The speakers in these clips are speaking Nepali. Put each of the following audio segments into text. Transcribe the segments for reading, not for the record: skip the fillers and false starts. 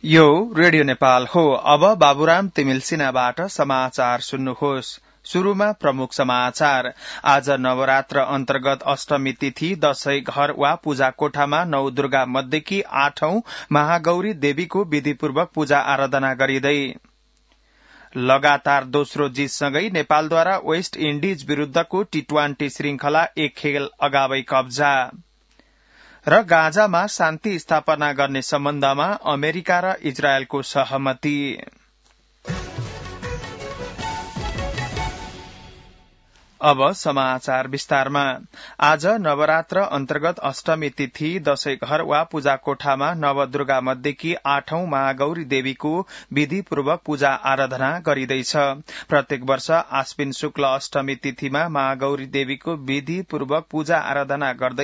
यो रेडियो नेपाल हो। अब बाबुराम तिमिल सिन्हाबाट समाचार सुन्नुहोस्। शुरूमा प्रमुख समाचार। आज नवरात्र अन्तर्गत अष्टमी तिथि दशैं घर वा पूजा कोठामा नौ दुर्गा मध्येकी 8औं महागौरी देवीको विधिपूर्वक पूजा आराधना गरिँदै लगातार दोस्रो जितसँगै नेपालद्वारा वेस्ट इण्डिज विरूद्धको टी20 श्रृंखला एक खेल अगावै कब्जा र गाजामा शान्ति स्थापना गर्ने सम्बन्धमा अमेरिका र इजरायलको सहमति। अब समाचार विस्तारमा। आज नवरात्र अन्तर्गत अष्टमी तिथि दशैं घर वा पूजा कोठामा नवदुर्गा मध्येकी 8औं महागौरी देवीको विधिपूर्वक पूजा आराधना गरिँदैछ। प्रत्येक वर्ष आश्विन शुक्ल अष्टमी तिथिमा महागौरी देवीको विधिपूर्वक पूजा आराधना गर्दै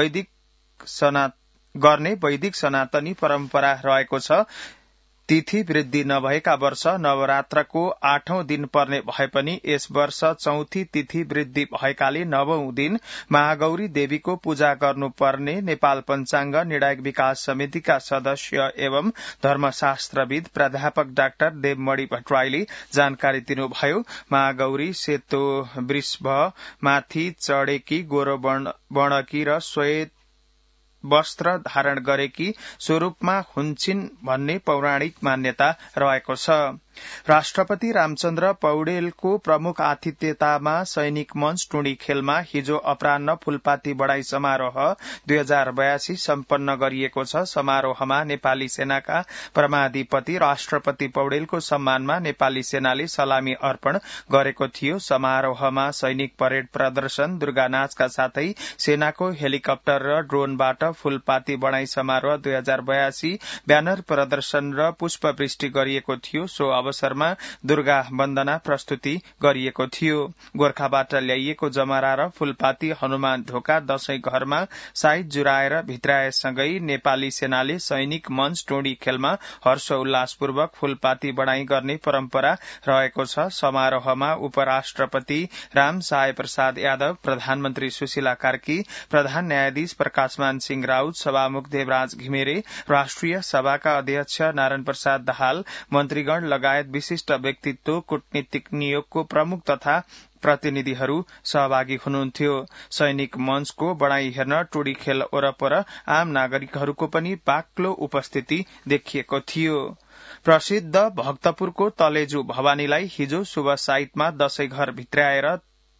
वैदिक सनातनी परम्परा रहेको छ। तिथि वृद्धि नभएका वर्ष नवरात्रको 8औं दिन पर्ने भए पनि यस वर्ष चौथी तिथि वृद्धि भएकाले 9औं दिन महागौरी देवीको पूजा गर्नुपर्ने नेपाल पञ्चाङ्ग निर्णायक विकास समितिका सदस्य एवं धर्मशास्त्रविद प्राध्यापक डाक्टर देवमणि भट्टराईले जानकारी दिनुभयो। महागौरी सेतो वृषभ माथि चढेकी, गोरो वर्णकी र श्वेत वस्त्र धारण गरेकी स्वरूपमा हुन्छिन् भन्ने पौराणिक मान्यता रहेको छ। राष्ट्रपति रामचन्द्र पौडेलको प्रमुख आतिथ्यतामा सैनिक मञ्च टुँडी खेलमा हिजो अपराह्न फूलपाती बढाई समारोह 2082 सम्पन्न गरिएको छ। समारोहमा नेपाली सेनाका परमाधिपति राष्ट्रपति पौडेलको सम्मानमा नेपाली सेनाले सलामी अर्पण गरेको थियो। समारोहमा सैनिक परेड प्रदर्शन, दुर्गा नाचका साथै सेनाको हेलिकप्टर र ड्रोनबाट फूलपाती बढाई समारोह 2082 ब्यानर प्रदर्शन र पुष्पवृष्टि गरिएको थियो। सो अवसरमा दुर्गा वन्दना प्रस्तुति गरिएको थियो। गोर्खाबाट ल्याइएको जमरा र फूलपाती हनुमान ढोका दशैं घरमा साइत जुराएर भित्राएसँगै नेपाली सेनाले सैनिक मञ्च टुँडी खेलमा हर्ष उल्लासपूर्वक फूलपाती बढाई गर्ने परम्परा रहेको छ। समारोहमा उपराष्ट्रपति राम सहाय प्रसाद यादव, प्रधानमन्त्री सुशीला कार्की, प्रधान न्यायाधीश प्रकाशमान सिंह राउत, सभामुख देवराज घिमिरे, राष्ट्रिय सभाका अध्यक्ष नारायण प्रसाद दाहाल, मन्त्रीगण लगायत विशिष्ट व्यक्तित्व, कूटनीतिक नियोगको प्रमुख तथा प्रतिनिधिहरू सहभागी हुनुहुन्थ्यो। सैनिक मञ्चको बढाई हेर्न टुँडी खेल वरपर आम नागरिकहरूको पनि बाक्लो उपस्थिति देखिएको थियो। प्रसिद्ध भक्तपुरको तलेजु भवानीलाई हिजो शुभ साइतमा दशैं घर भित्राएर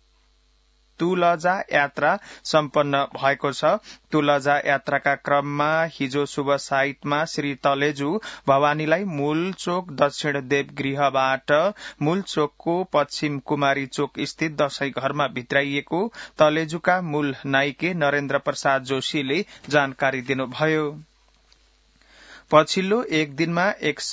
तुलजा यात्रा सम्पन्न भएको छ। तुलजा यात्राका क्रममा हिजो शुभ साइतमा श्री तलेजु भवानीलाई मूल चोक दक्षिण देवगृहबाट मूल चोकको पश्चिम कुमारी चोक स्थित दशैं घरमा भित्राइएको तलेजुका मूल नाइके नरेन्द्र प्रसाद जोशीले जानकारी दिनुभयो। पछिल्लो एक दिनमा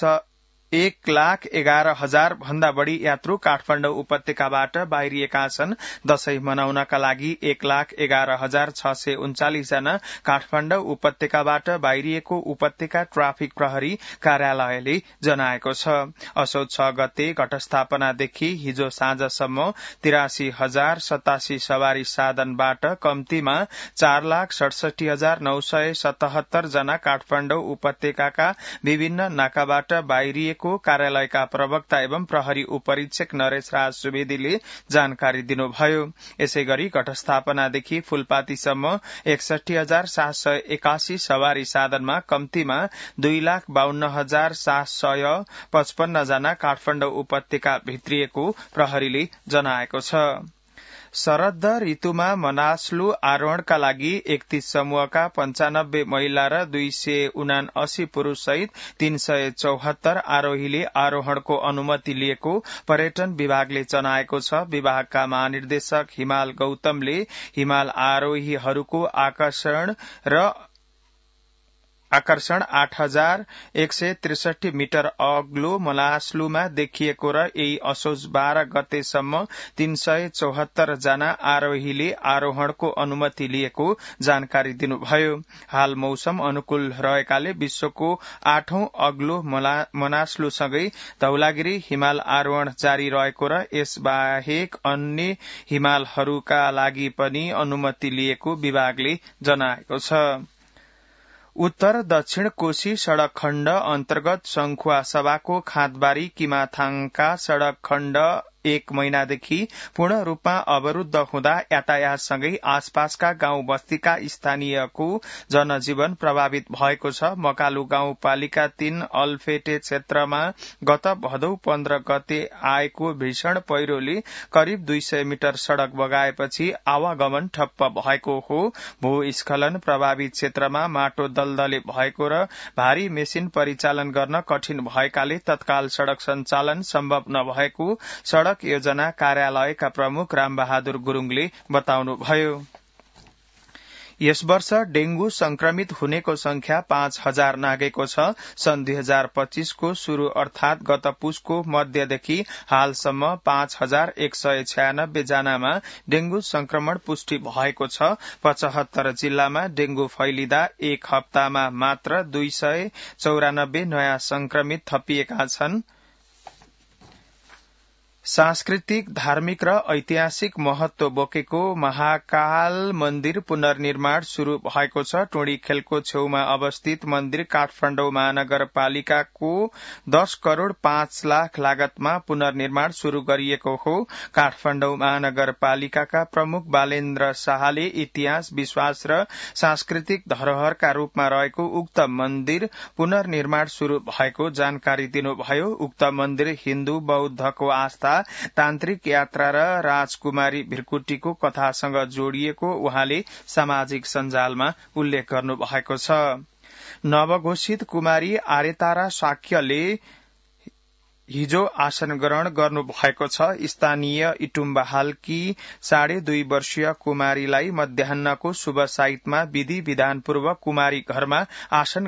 1,11,000 भन्दा बढ़ी यात्रु काठमाडौँ उपत्यकाबाट बाहिरिएका छन्। दशैं मनाउनका लागि 1,11,639 जना काठमाडौँ उपत्यकाबाट बाहिरिएको उपत्यका ट्राफिक प्रहरी कार्यालयले जनाएको छ। असोज 6 गते घटस्थापनादेखि हिजो साँझसम्म 83,087 सवारी साधनबाट कम्तीमा 4,67,977 जना काठमाडौँ उपत्यकाका विभिन्न नाकाबाट बाहिरिएको कार्यालयका प्रवक्ता एवं प्रहरी उपरीक्षक नरेश राज सुवेदीले जानकारी दिनुभयो। यसैगरी घटस्थापनादेखि फूलपातीसम्म 61,781 सवारी साधनमा कम्तीमा 2,52,755 जना काठमाडौँ उपत्यका भित्रिएको प्रहरीले जनाएको छ। शरद ऋतुमा मनास्लु आरोहणका लागि 31 समूहका 95 महिला र 279 पुरूष सहित 374 आरोहीले आरोहणको अनुमति लिएको पर्यटन विभागले जनाएको छ। विभागका महानिर्देशक हिमाल गौतमले हिमाल आरोहीहरूको आकर्षण 8,163 मिटर अग्लो मनास्लुमा देखिएको र यही असोज 12 गतेसम्म 374 जना आरोहीले आरोहणको अनुमति लिएको जानकारी दिनुभयो। हाल मौसम अनुकूल रहेकाले विश्वको 8औं अग्लो मनास्लुसँगै धौलागिरी हिमाल आरोहण जारी रहेको र यसबाहेक अन्य हिमालहरूका लागि पनि अनुमति लिएको विभागले जनाएको छ। उत्तर दक्षिण कोशी सड़क खण्ड अन्तर्गत संखुवा सभाको खाँदबारी किमाथाङका सड़क खण्ड 1 महिनादेखि पूर्ण रूपमा अवरूद्ध हुँदा यातायातसँगै आसपासका गाउँ बस्तीका स्थानीयको जनजीवन प्रभावित भएको छ। मकालु गाउँपालिका 3 अल्फेटे क्षेत्रमा गत भदौ 15 गते आएको भीषण पहिरोले करिब 200 मिटर सड़क बगाएपछि आवागमन ठप्प भएको हो। भूस्खलन प्रभावित क्षेत्रमा माटो दलदले भएको र भारी मेसिन परिचालन गर्न कठिन भएकाले तत्काल सड़क सञ्चालन सम्भव नभएको सड़क योजना कार्यालयका प्रमुख रामबहादुर गुरूङले बताउनुभयो। यस वर्ष डेंगू संक्रमित हुनेको संख्या 5000 नागेको छ। सन् 2025 को शुरू अर्थात गत पुसको मध्यदेखि हालसम्म 5196 जनामा डेंगू संक्रमण पुष्टि भएको छ। 75 जिल्लामा डेंगू फैलिदा एक हप्तामा मात्र 294 नयाँ संक्रमित थपिएका छन्। सांस्कृतिक धार्मिक र ऐतिहासिक महत्व बोकेको महाकाल मन्दिर पुनर्निर्माण शुरू भएको छ। टोडी खेलको छेउमा अवस्थित मन्दिर काठमाडौँ महानगरपालिकाको 10 करोड़ 5 लाख लागतमा पुनर्निर्माण शुरू गरिएको हो। काठमाडौँ महानगरपालिकाका प्रमुख बालेन्द्र शाहले इतिहास विश्वास र सांस्कृतिक धरोहरका रूपमा रहेको उक्त मन्दिर पुनर्निर्माण शुरू भएको जानकारी दिनुभयो। उक्त मन्दिर हिन्दू बौद्धको आस्था तान्त्रिक यात्रा र राजकुमारी भिरकुटीको कथासँग जोडिएको उहाँले सामाजिक सञ्जालमा उल्लेख गर्नु भएको छ। नवघोषित कुमारी आर्यतारा शाक्यले हिजो आसन ग्रहण गर्नु भएको छ। स्थानीय इटुम्बा हालकी 2.5 वर्षीय कुमारीलाई मध्याहन्नको शुभ साइतमा विधि विधानपूर्वक कुमारी घरमा आसन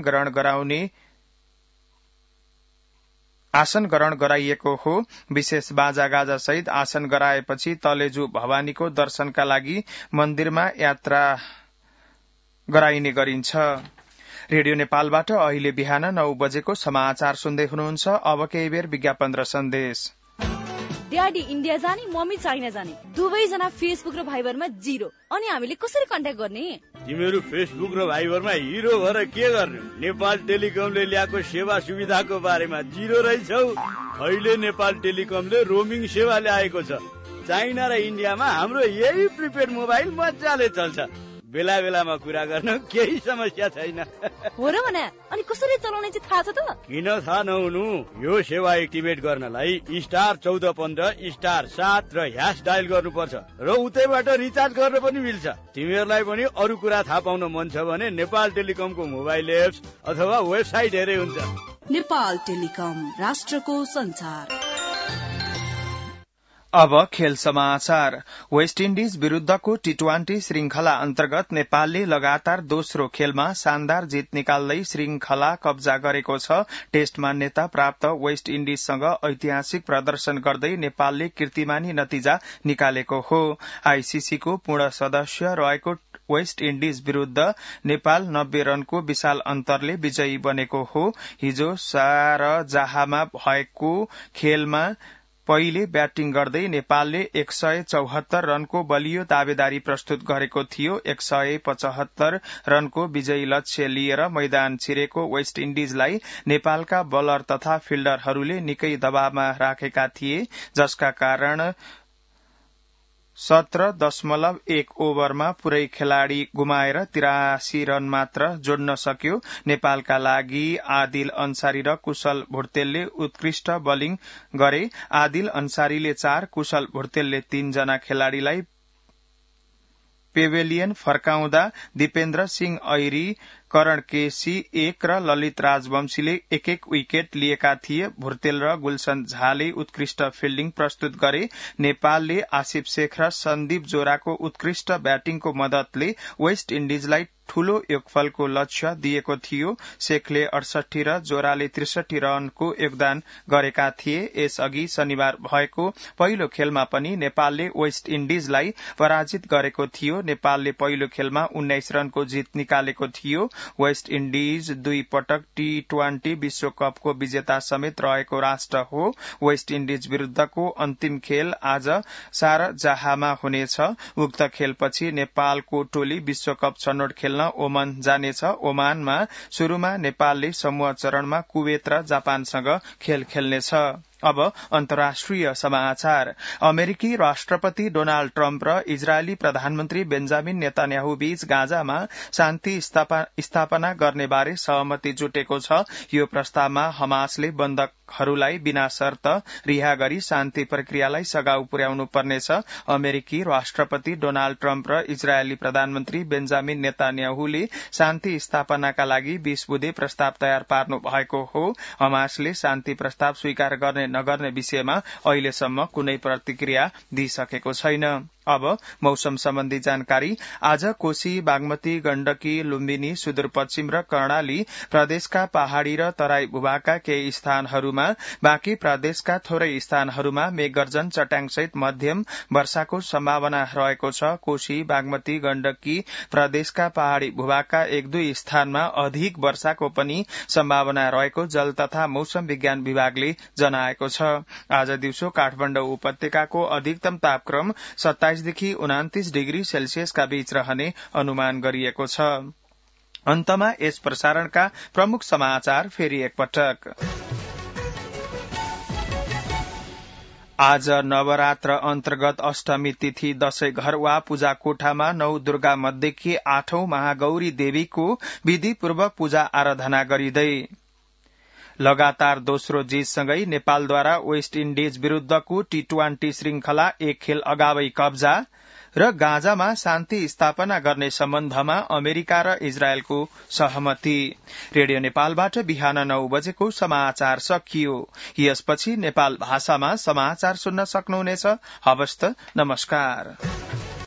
ग्रहण गराइएको हो। विशेष बाजागाजा सहित आसन गराएपछि तलेजु भवानीको दर्शनका लागि मन्दिरमा यात्रा गराइने गरिन्छ। रेडियो नेपालबाट अहिले बिहान 9 बजेको समाचार सुन्दै हुनुहुन्छ। अब केही बेर विज्ञापन र सन्देश। ड्याडी इन्डिया जाने मम्मी चाइना जाने दुवैजना फेसबुक र भाइबरमा 0। अनि हामीले कसरी कन्ट्याक्ट गर्ने? तिमीहरू फेसबुक र भाइबरमा हिरो भएर के गर्ने? नेपाल टेलिकमले ल्याएको सेवा सुविधाको बारेमा 0 रहेछौ। अहिले नेपाल टेलिकमले रोमिङ सेवा ल्याएको छ। चाइना र इन्डियामा हाम्रो यही प्रिपेड मोबाइल मजाले चल्छ। बेला बेलामा कुरा गर्न केही समस्या छैन। हो र भने अनि कसरी चलाउने चाहिँ थाहा छ त? किन थाहा नहुनु? यो सेवा एक्टिभेट गर्नलाई *1415 *7 र # डायल गर्नुपर्छ र उतैबाट रिचार्ज गर्न पनि मिल्छ। तिमीहरूलाई पनि अरू कुरा थाहा पाउन मन छ भने नेपाल टेलिकमको मोबाइल एप्स अथवा वेबसाइट हेरे हुन्छ। नेपाल टेलिकम, राष्ट्रको संचार। अब खेल समाचार। वेस्ट इन्डिज विरूद्धको टी20 श्रृंखला अन्तर्गत नेपालले लगातार दोस्रो खेलमा शानदार जित निकाल्दै श्रृंखला कब्जा गरेको छ। टेस्ट मान्यता प्राप्त वेस्ट इन्डिजसँग ऐतिहासिक प्रदर्शन गर्दै नेपालले कीर्तिमानी नतिजा निकालेको हो। आईसीसी को पूर्ण सदस्य रहेको वेस्ट इन्डिज विरूद्ध नेपाल 90 रनको विशाल अन्तरले विजयी बनेको हो। हिजो शारजाहमा भएको खेलमा पहिले ब्याटिङ गर्दै नेपालले 174 रनको बलियो दावेदारी प्रस्तुत गरेको थियो। 175 रनको विजयी लक्ष्य लिएर मैदान छिरेको वेस्ट इन्डिजलाई नेपालका बलर तथा फिल्डरहरूले निकै दबावमा राखेका थिए, जसका कारण 17.1 ओभरमा पुरै खेलाड़ी गुमाएर 83 रन मात्र जोड्न सक्यो। नेपालका लागि आदिल अन्सारी र कुशल भुर्तेलले उत्कृष्ट बलिङ गरे। आदिल अन्सारीले 4, कुशल भुर्तेलले 3 जना खेलाड़ीलाई पेवेलियन फर्काउँदा दिपेन्द्र सिंह ऐरी, करण केसी 1 र ललित राजवंशीले 1-1 विकेट लिएका थिए। भुर्तेल र गुलशन झाले उत्कृष्ट फिल्डिङ प्रस्तुत गरे। नेपालले आसिफ शेख र सन्दीप जोराको उत्कृष्ट ब्याटिङको मदतले वेस्ट इन्डिजलाई ठूलो योगफलको लक्ष्य दिएको थियो। शेखले 68 र जोराले 63 रनको योगदान गरेका थिए। यसअघि शनिबार भएको पहिलो खेलमा पनि नेपालले वेस्ट इन्डिजलाई पराजित गरेको थियो। नेपालले पहिलो खेलमा 19 रनको जित निकालेको थियो। वेस्ट इन्डिज 2 पटक टी20 विश्वकपको विजेता समेत रहेको राष्ट्र हो। वेस्ट इन्डिज विरूद्धको अन्तिम खेल आज शारजाहमा हुनेछ। उक्त खेलपछि नेपालको टोली विश्वकप छनौट खेल्न खेल्न ओमान जानेछ। ओमानमा शुरूमा नेपालले समूह चरणमा कुवेत र जापानसँग खेल खेल्नेछ। अब अन्तर्राष्ट्रिय समाचार। अमेरिकी राष्ट्रपति डोनाल्ड ट्रम्प र इजरायली प्रधानमन्त्री बेन्जामिन नेतान्याहु बीच गाजामा शान्ति स्थापना गर्ने बारे सहमति जुटेको छ। यो प्रस्तावमा हमासले बन्दकहरूलाई बिना शर्त रिहा गरी शान्ति प्रक्रियालाई सघाउ पुर्याउनु पर्नेछ। अमेरिकी राष्ट्रपति डोनाल्ड ट्रम्प र इजरायली प्रधानमन्त्री बेन्जामिन नेतान्याहुले शान्ति स्थापनाका लागि 20 बुँदे प्रस्ताव तयार पार्नु भएको हो। हमासले शान्ति प्रस्ताव स्वीकार गर्ने नगर्ने विषयमा अहिलेसम्म कुनै प्रतिक्रिया दिइसकेको छैन। अब मौसम सम्बन्धी जानकारी। आज कोशी, बागमती, गण्डकी, लुम्बिनी, सुदूरपश्चिम र कर्णाली प्रदेशका पहाड़ी र तराई भूभागका केही स्थानहरूमा, बाँकी प्रदेशका थोरै स्थानहरूमा मेघगर्जन, चट्याङसहित मध्यम वर्षाको सम्भावना रहेको छ। कोशी, बागमती, गण्डकी प्रदेशका पहाड़ी भूभागका 1-2 स्थानमा अधिक वर्षाको पनि सम्भावना रहेको जल तथा मौसम विज्ञान विभागले जनाएको छ। आज दिउँसो काठमाडौँ उपत्यकाको अधिकतम तापक्रम 27 देखि 29 डिग्री सेल्सियसका बीच रहने अनुमान गरिएको छ। अन्तमा यस प्रसारणका प्रमुख समाचार फेरि एकपटक। आज नवरात्र अन्तर्गत अष्टमी तिथि दशैं घर वा पूजा कोठामा 9 दुर्गा मध्येकी 8औं महागौरी देवीको विधिपूर्वक पूजा आराधना गरिँदै लगातार दोस्रो जितसँगै नेपालद्वारा वेस्ट इन्डिज विरूद्धको T20 श्रृंखला 1 खेल अगावै कब्जा र गाजामा शान्ति स्थापना गर्ने सम्बन्धमा अमेरिका र इजरायलको सहमति। रेडियो नेपालबाट बिहान 9 बजेको समाचार सकियो। यसपछि नेपाल भाषामा समाचार सुन्न सक्नुहुनेछ। हवस् त, नमस्कार।